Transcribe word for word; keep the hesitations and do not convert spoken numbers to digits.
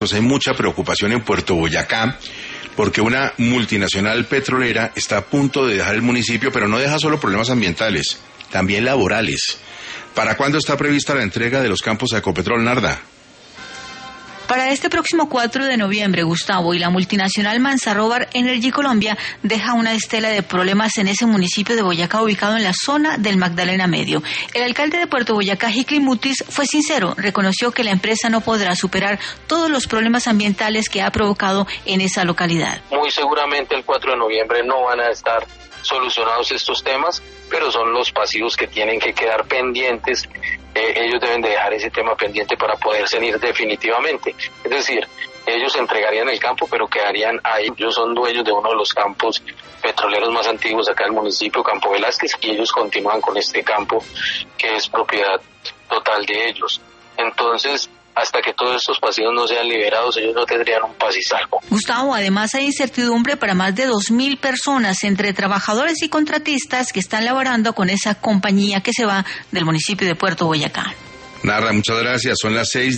pues hay mucha preocupación en Puerto Boyacá, porque una multinacional petrolera está a punto de dejar el municipio, pero no deja solo problemas ambientales, también laborales. ¿Para cuándo está prevista la entrega de los campos a Ecopetrol, Narda? Para este próximo cuatro de noviembre, Gustavo, y la multinacional Manzarrobar Energy Colombia deja una estela de problemas en ese municipio de Boyacá ubicado en la zona del Magdalena Medio. El alcalde de Puerto Boyacá, Hickley Mutis, fue sincero, reconoció que la empresa no podrá superar todos los problemas ambientales que ha provocado en esa localidad. Muy seguramente el cuatro de noviembre no van a estar solucionados estos temas, pero son los pasivos que tienen que quedar pendientes. Eh, ellos deben de dejar ese tema pendiente para poderse ir definitivamente. Es decir, ellos entregarían el campo, pero quedarían ahí. Ellos son dueños de uno de los campos petroleros más antiguos acá del municipio, Campo Velázquez, y ellos continúan con este campo que es propiedad total de ellos. Entonces, hasta que todos estos pasivos no sean liberados, ellos no tendrían un paz y salvo. Gustavo, además hay incertidumbre para más de dos mil personas, entre trabajadores y contratistas que están laborando con esa compañía que se va del municipio de Puerto Boyacá. Narra, muchas gracias. Son las seis.